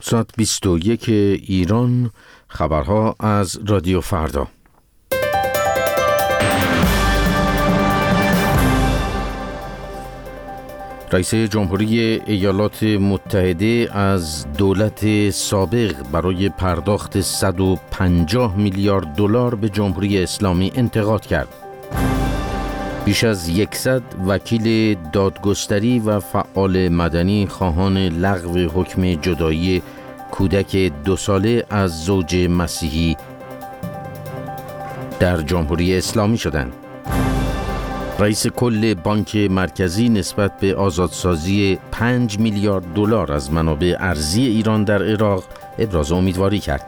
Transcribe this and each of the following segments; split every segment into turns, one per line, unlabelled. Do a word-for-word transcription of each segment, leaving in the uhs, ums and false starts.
ساعت بیست و یک ایران، خبرها از رادیو فردا. رئیس جمهوری ایالات متحده از دولت سابق برای پرداخت صد و پنجاه میلیارد دلار به جمهوری اسلامی انتقاد کرد. بیش از صد وکیل دادگستری و فعال مدنی خواهان لغو حکم جدایی کودک دو ساله از زوج مسیحی در جمهوری اسلامی شدند. رئیس کل بانک مرکزی نسبت به آزادسازی پنج میلیارد دلار از منابع ارزی ایران در عراق ابراز امیدواری کرد.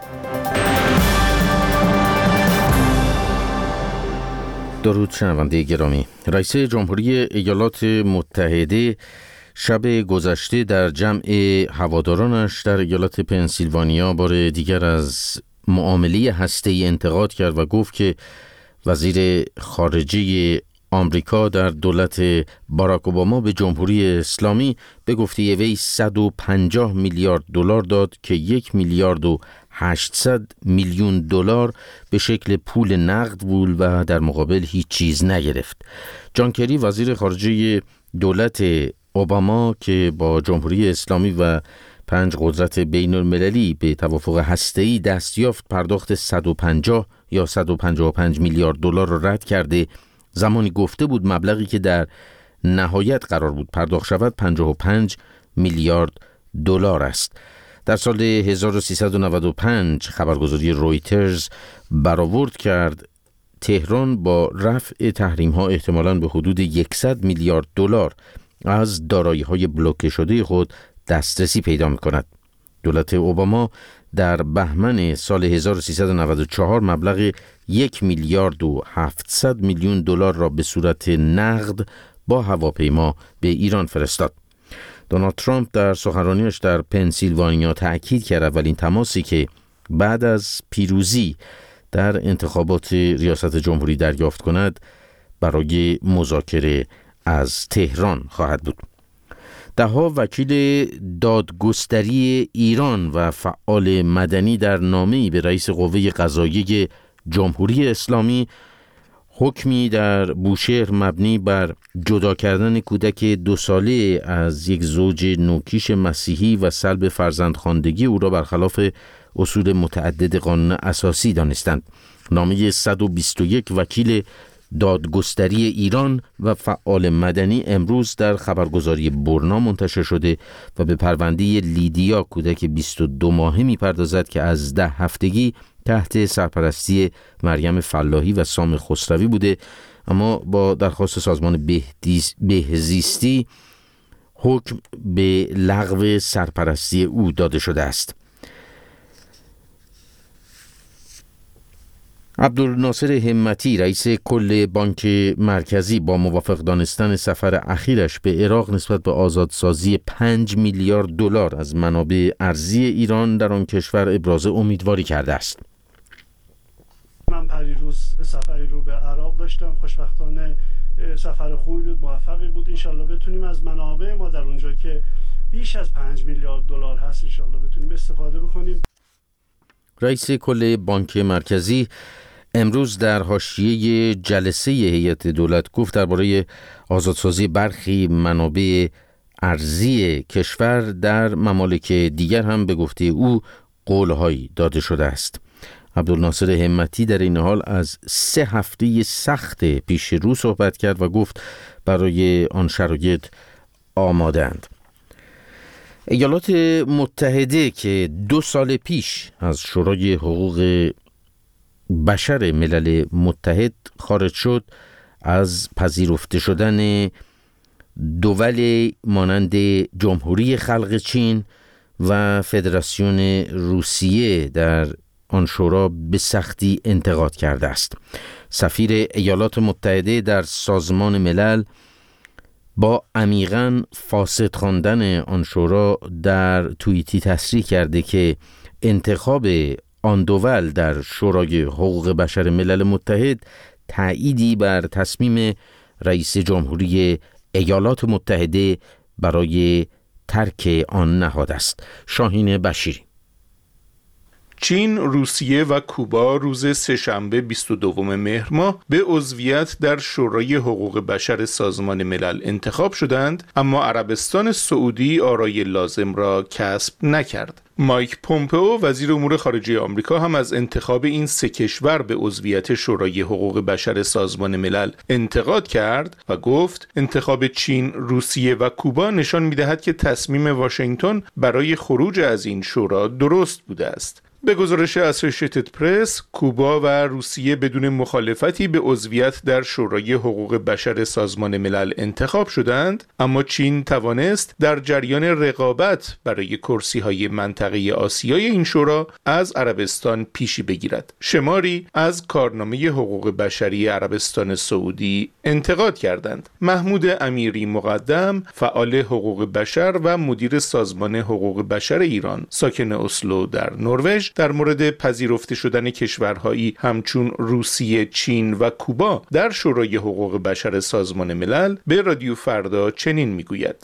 درود شنونده گرامی. رئیس جمهوری ایالات متحده شب گذشته در جمع هوادارانش در ایالت پنسیلوانیا بار دیگر از معامله هسته‌ای انتقاد کرد و گفت که وزیر خارجه آمریکا در دولت باراک اوباما به جمهوری اسلامی به گفته وی صد و پنجاه میلیارد دلار داد که یک میلیارد و هشتصد میلیون دلار به شکل پول نقد بود و در مقابل هیچ چیز نگرفت. جان کری وزیر خارجه دولت اوباما که با جمهوری اسلامی و پنج قدرت بین المللی به توافق هسته‌ای دست یافت، پرداخت صد و پنجاه یا صد و پنجاه و پنج میلیارد دلار را رد کرده، زمانی گفته بود مبلغی که در نهایت قرار بود پرداخت شود پنجاه و پنج میلیارد دلار است. در سال هزار و سیصد و نود و پنج خبرگزاری رویترز برآورد کرد تهران با رفع تحریم‌ها احتمالاً به حدود صد میلیارد دلار از دارایی‌های بلوکه شده خود دسترسی پیدا می‌کند. دولت اوباما در بهمن سال هزار و سیصد و نود و چهار مبلغ یک میلیارد و هفتصد میلیون دلار را به صورت نقد با هواپیما به ایران فرستاد. دونالد ترامپ در سخنرانیش در پنسیلوانیا تأکید کرد اولین تماسی که بعد از پیروزی در انتخابات ریاست جمهوری دریافت کند برای مذاکره از تهران خواهد بود. ده‌ها وکیل دادگستری ایران و فعال مدنی در نامه‌ای به رئیس قوه قضاییه جمهوری اسلامی حکمی در بوشهر مبنی بر جدا کردن کودک دو ساله از یک زوج نوکیش مسیحی و سلب فرزندخواندگی او را برخلاف اصول متعدد قانون اساسی دانستند. نامه صد و بیست و یک وکیل دادگستری ایران و فعال مدنی امروز در خبرگزاری برنا منتشر شده و به پرونده لیدیا کودک بیست و دو ماهه می‌پردازد که از ده هفتگی تحت سرپرستی مریم فلاحی و سام خسروی بوده، اما با درخواست سازمان بهزیستی حکم به لغو سرپرستی او داده شده است. عبدالناصر همتی رئیس کل بانک مرکزی با موافق دانستن سفر اخیرش به عراق نسبت به آزادسازی پنج میلیارد دلار از منابع ارزی ایران در آن کشور ابراز امیدواری کرده است.
من پریروز سفری رو به عراق داشتم، خوشبختانه سفر خوبی بود، موفقی بود. انشالله بتونیم از منابع ما در اونجا که بیش از پنج میلیارد دلار هست انشالله بتونیم استفاده بکنیم.
رئیس کل بانک مرکزی امروز در حاشیه جلسه هیئت دولت گفت درباره آزادسازی برخی منابع ارزی کشور در ممالک دیگر هم به گفته او قولهایی داده شده است. عبدالناصر همتی در این حال از سه هفته سخت پیش رو صحبت کرد و گفت برای آن شرایط آماده‌اند. ایالات متحده که دو سال پیش از شورای حقوق بشر ملل متحد خارج شد، از پذیرفته شدن دول مانند جمهوری خلق چین و فدراسیون روسیه در آن شورا به سختی انتقاد کرده است. سفیر ایالات متحده در سازمان ملل با عمیقاً فاسد خواندن آن شورا در توییتی تصریح کرده که انتخاب آن دول در شورای حقوق بشر ملل متحد تأییدی بر تصمیم رئیس جمهوری ایالات متحده برای ترک آن نهاد است. شاهین بشیری.
چین، روسیه و کوبا روز سه‌شنبه بیست و دوم مهر ماه به عضویت در شورای حقوق بشر سازمان ملل انتخاب شدند، اما عربستان سعودی آرای لازم را کسب نکرد. مایک پومپئو وزیر امور خارجه آمریکا هم از انتخاب این سه کشور به عضویت شورای حقوق بشر سازمان ملل انتقاد کرد و گفت انتخاب چین، روسیه و کوبا نشان می‌دهد که تصمیم واشنگتن برای خروج از این شورا درست بوده است. به گزارش اسوسییتد پرس، کوبا و روسیه بدون مخالفتی به عضویت در شورای حقوق بشر سازمان ملل انتخاب شدند، اما چین توانست در جریان رقابت برای کرسی‌های منطقه آسیای این شورا از عربستان پیشی بگیرد. شماری از کارنامه حقوق بشری عربستان سعودی انتقاد کردند. محمود امیری مقدم، فعال حقوق بشر و مدیر سازمان حقوق بشر ایران، ساکن اسلو در نروژ، در مورد پذیرفته شدن کشورهایی همچون روسیه، چین و کوبا در شورای حقوق بشر سازمان ملل به رادیو فردا چنین میگوید: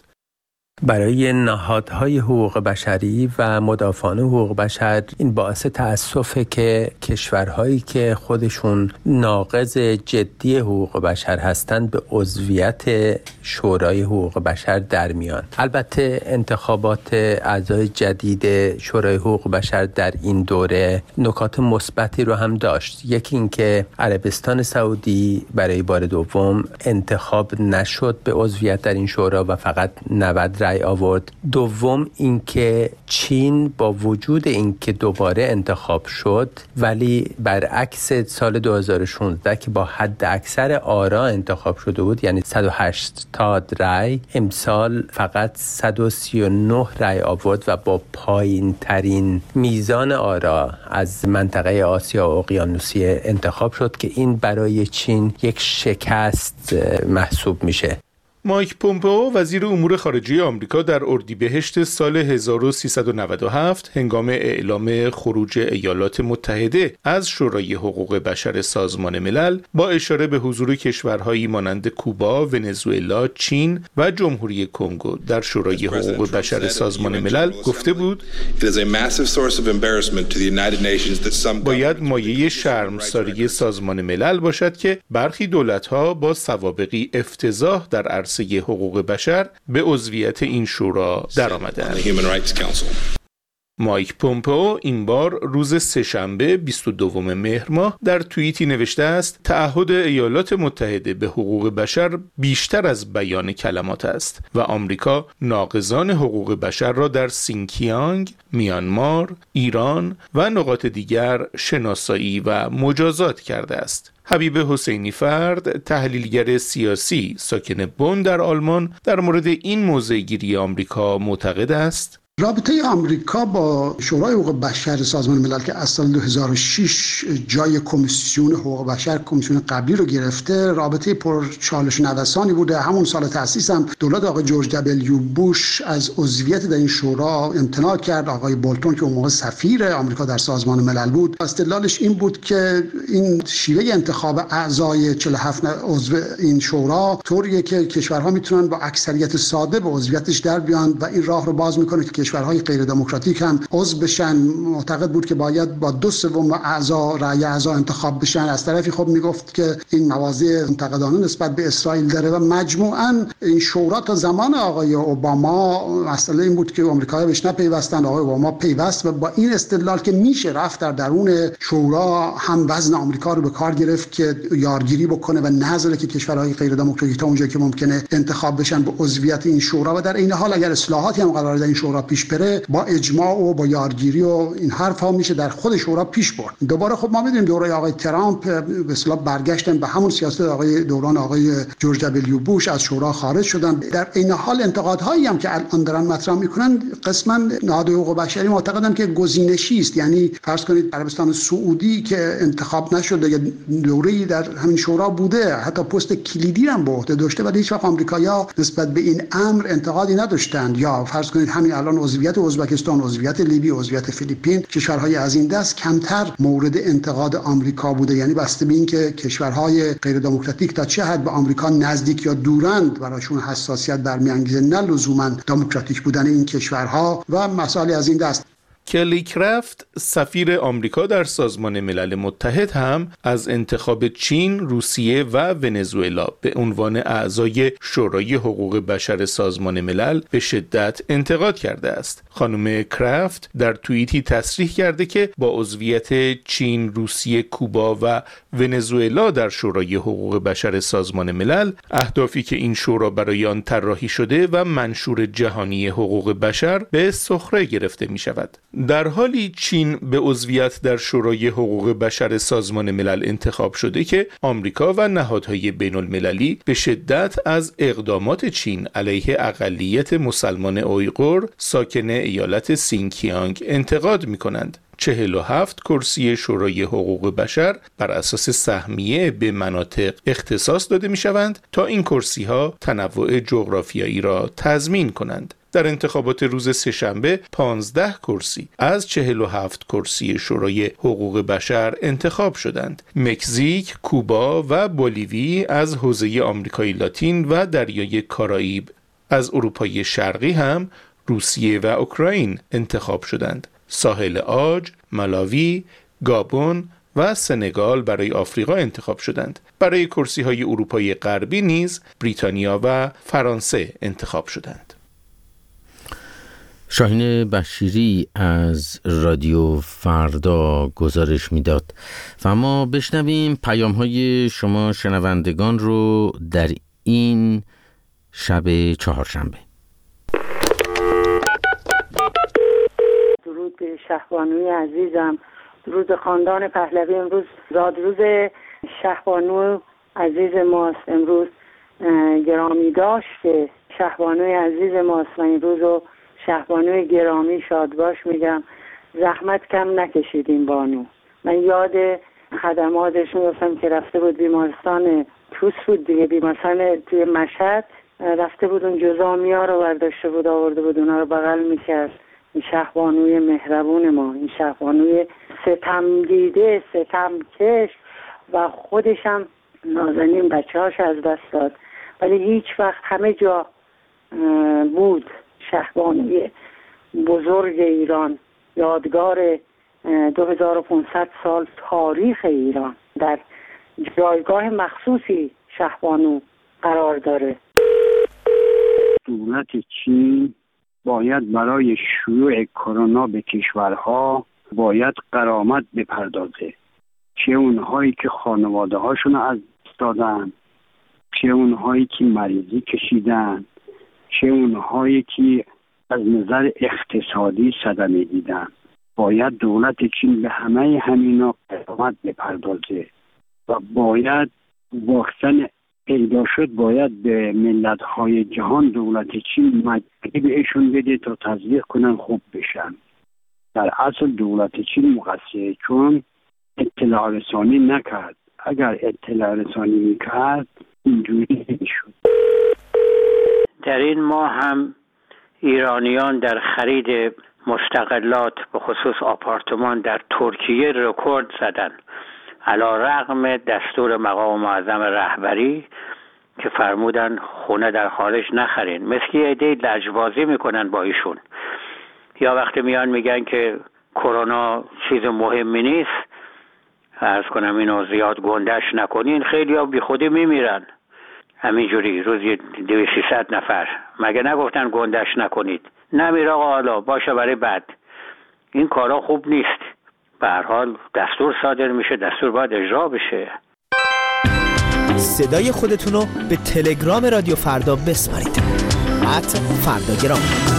برای نهادهای حقوق بشری و مدافعان حقوق بشر این باعث تأسفه که کشورهایی که خودشون ناقض جدی حقوق بشر هستند به عضویت شورای حقوق بشر در میان. البته انتخابات اعضای جدید شورای حقوق بشر در این دوره نکات مثبتی رو هم داشت. یکی این که عربستان سعودی برای بار دوم انتخاب نشد به عضویت در این شورا و فقط نود رای آورد. دوم اینکه چین با وجود اینکه دوباره انتخاب شد ولی برعکس سال دو هزار و شانزده که با حد اکثر آرا انتخاب شده بود، یعنی صد و هشتاد رای، امسال فقط صد و سی و نه رای آورد و با پایین ترین میزان آرا از منطقه آسیا و اقیانوسیه انتخاب شد که این برای چین یک شکست محسوب میشه.
مایک پومپئو وزیر امور خارجه آمریکا در اردیبهشت سال هزار و سیصد و نود و هفت هنگام اعلام خروج ایالات متحده از شورای حقوق بشر سازمان ملل با اشاره به حضور کشورهایی مانند کوبا، ونزوئلا، چین و جمهوری کنگو در شورای حقوق بشر سازمان ملل گفته بود: باید مایه شرمساری سازمان ملل باشد که برخی دولت‌ها با سوابقی افتضاح در عرصه حقوق بشر به عضویت این شورا درآمدند. مایک پومپئو این بار روز سه‌شنبه بیست و دوم مهر ماه در توییتی نوشته است: تعهد ایالات متحده به حقوق بشر بیشتر از بیان کلمات است و آمریکا ناقضان حقوق بشر را در سینکیانگ، میانمار، ایران و نقاط دیگر شناسایی و مجازات کرده است. حبیب حسینی فرد، تحلیلگر سیاسی ساکن بن در آلمان، در مورد این موضع‌گیری آمریکا معتقد است:
رابطه آمریکا با شورای حقوق بشر سازمان ملل که از سال دو هزار و شش جای کمیسیون حقوق بشر، کمیسیون قبلی رو گرفته، رابطه پر چالش نوسانی بوده. همون سال تأسیس هم دولت آقای جورج دبلیو بوش از عضویت در این شورا امتناع کرد. آقای بولتون که اون موقع سفیر آمریکا در سازمان ملل بود، استدلالش این بود که این شیوه انتخاب اعضای چهل و هفت عضو این شورا طوریه که کشورها میتونن با اکثریت ساده به عضویتش در بیان و این راه رو باز میکنه که کشورهای غیر دموکراتیک هم عضو بشن. معتقد بود که باید با دو سوم اعضا رأی اعضا انتخاب بشن. از طرفی خب میگفت که این مواضع منتقدانه نسبت به اسرائیل داره و مجموعاً این شورا تا زمان آقای اوباما مسئله این بود که آمریکایی‌ها بهش نپیوستن. آقای اوباما پیوست و با این استدلال که میشه رفت در درون شورا هم وزن آمریکا رو به کار گرفت که یارگیری بکنه و نذاره که کشورهای غیر دموکراتیک تا اونجایی که ممکنه انتخاب بشن به عضویت این شورا و در این حال اگر اصلاحاتی هم قرار در این شورا پیش بره با اجماع و با یارگیری و این حرفا میشه در خود شورا پیش برد. دوباره خب ما میدونیم دوره آقای ترامپ به اصطلاح برگشتن به همون سیاست آقای دوران آقای جورج دبلیو بوش، از شورا خارج شدن. در این حال انتقادهایی هم که الان دارن مطرح میکنن قسما نهاد حقوق بشری معتقدن که گزینشی است. یعنی فرض کنید عربستان سعودی که انتخاب نشده یا دوره‌ای در همین شورا بوده، حتی پست کلیدی هم به عهده داشته، ولی هیچ وقت آمریکایی‌ها نسبت به این امر انتقادی نداشتند. یا فرض کنید همین الان عضویت ازبکستان، عضویت لیبی، عضویت فیلیپین، کشورهای از این دست کمتر مورد انتقاد آمریکا بوده. یعنی بسته به این که کشورهای غیر دموکراتیک تا چه حد به آمریکا نزدیک یا دورند براشون حساسیت برمیانگیزه، نه لزوما دموکراتیک بودن این کشورها و مسائل از این دست.
کلی کرافت سفیر آمریکا در سازمان ملل متحد هم از انتخاب چین، روسیه و ونزوئلا به عنوان اعضای شورای حقوق بشر سازمان ملل به شدت انتقاد کرده است. خانم کرافت در توییتی تصریح کرده که با عضویت چین، روسیه، کوبا و ونزوئلا در شورای حقوق بشر سازمان ملل، اهدافی که این شورا برای آن طراحی شده و منشور جهانی حقوق بشر به سخره گرفته می شود. در حالی چین به عضویت در شورای حقوق بشر سازمان ملل انتخاب شده که آمریکا و نهادهای بین المللی به شدت از اقدامات چین علیه اقلیت مسلمان اویغور ساکن ایالت سینکیانگ انتقاد می کنند. چهل و هفت کرسی شورای حقوق بشر بر اساس سهمیه به مناطق اختصاص داده می شوند تا این کرسی ها تنوع جغرافیایی را تضمین کنند. در انتخابات روز سه‌شنبه پانزده کرسی از چهل و هفت کرسی شورای حقوق بشر انتخاب شدند. مکزیک، کوبا و بولیوی از حوزه آمریکای لاتین و دریای کارائیب، از اروپای شرقی هم روسیه و اوکراین انتخاب شدند. ساحل عاج، مالاوی، گابون و سنگال برای آفریقا انتخاب شدند. برای کرسی‌های اروپای غربی نیز بریتانیا و فرانسه انتخاب شدند.
شاهین بشیری از رادیو فردا گزارش میداد و ما بشنویم پیام‌های شما شنوندگان رو در این شب چهارشنبه.
درود به شهبانوی عزیزم، درود خاندان پهلوی. امروز زادروز شهبانو عزیز ماست، امروز گرامی داشته شهبانوی عزیز ماست و این روز رو شهبانوی گرامی شاد باش میگم. زحمت کم نکشیدیم بانو. من یاد خدماتش میگفتم که رفته بود بیمارستان توس بود دیگه، بیمارستان توی مشهد رفته بود، اون جزامیا رو برداشته بود آورده بود، اونا رو بغل میکرد. این شهبانوی مهربون ما، این شهبانوی ستم دیده، ستم کش و خودش هم نازنین بچه هاش از دست داد، ولی هیچ وقت همه جا بود. شهبانوی بزرگ ایران، یادگار دو هزار و پانصد سال تاریخ ایران، در جایگاه مخصوصی شهبانو قرار داره.
دولت چین باید برای شیوع کرونا به کشورها باید غرامت بپردازه، چه اونهایی که خانواده هاشون از دست دادن، چه اونهایی که مریضی کشیدن، چه اونهایی که از نظر اقتصادی صدمه دیدن. باید دولت چین به همه همینا غرامت بپردازه و باید واکسن پیدا شد باید به ملت‌های جهان دولت چین مجبوری بهشون بده تا تزریق کنن خوب بشن. در اصل دولت چین مقصره، چون اطلاع رسانی نکرد. اگر اطلاع رسانی میکرد اینجوری نمیشد.
در این ماه هم ایرانیان در خرید مستقلات به خصوص آپارتمان در ترکیه رکورد زدن، علی رغم دستور مقام معظم رهبری که فرمودن خونه در خارج نخرین. مثل یه عده لجبازی میکنن با ایشون، یا وقتی میان میگن که کرونا چیز مهمی نیست، عرض کنم اینو زیاد گندش نکنین، خیلی ها بی خودی میمیرن همینجوری روزی دویست سیصد نفر. مگه نگفتن گندش نکنید؟ نمیر آقا، حالا باشه برای بعد. این کارا خوب نیست. به هر حال دستور صادر میشه، دستور باید اجرا بشه.
صدای خودتون رو به تلگرام رادیو فردا بسپارید. ات فرداگرام.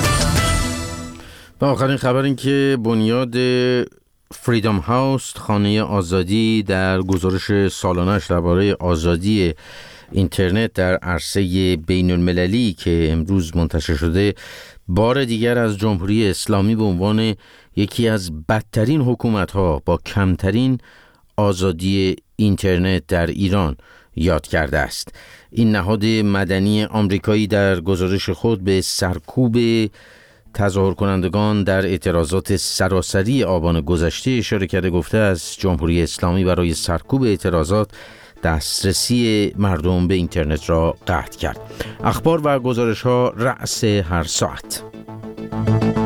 و آخرین خبر این که بنیاد فریدم هاوس، خانه آزادی، در گزارش سالانش درباره آزادی اینترنت در عرصه بین المللی که امروز منتشر شده، بار دیگر از جمهوری اسلامی به عنوان یکی از بدترین حکومت‌ها با کمترین آزادی اینترنت در ایران یاد کرده است. این نهاد مدنی آمریکایی در گزارش خود به سرکوب تظاهر کنندگان در اعتراضات سراسری آبان گذشته اشاره کرده، گفته از جمهوری اسلامی برای سرکوب اعتراضات دسترسی مردم به اینترنت را قطع کرد. اخبار و گزارش ها رأس هر ساعت.